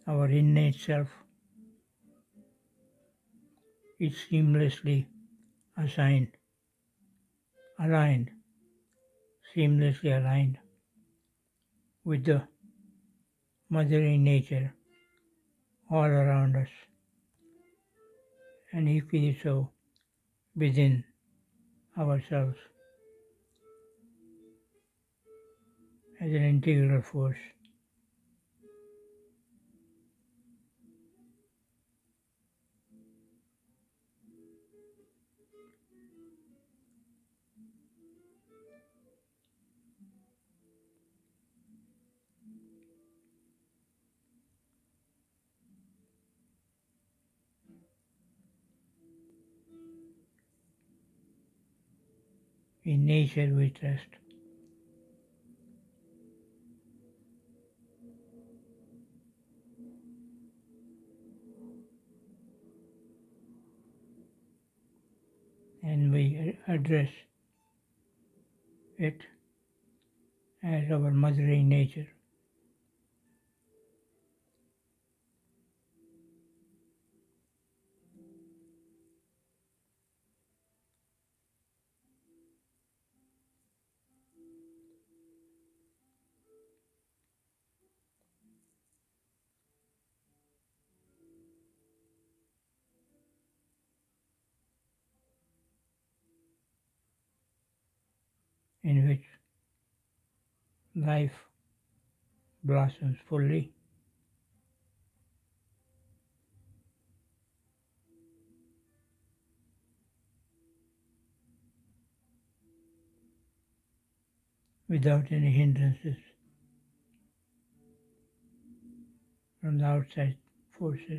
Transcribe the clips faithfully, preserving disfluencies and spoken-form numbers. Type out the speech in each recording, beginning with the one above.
Our innate self is seamlessly assigned, aligned, seamlessly aligned with the mothering nature all around us, and equally so within ourselves as an integral force. In nature we trust. And we address it as our mothering nature. In which life blossoms fully, without any hindrances from the outside forces.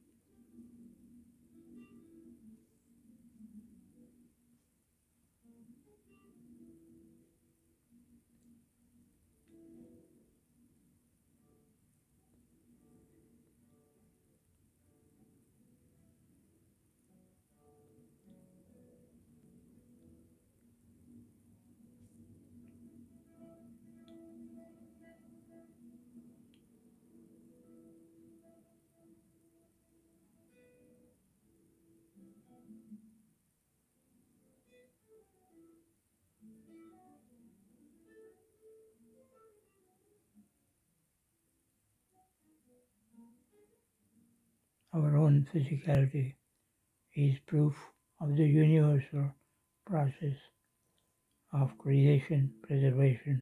Our own physicality is proof of the universal process of creation, preservation,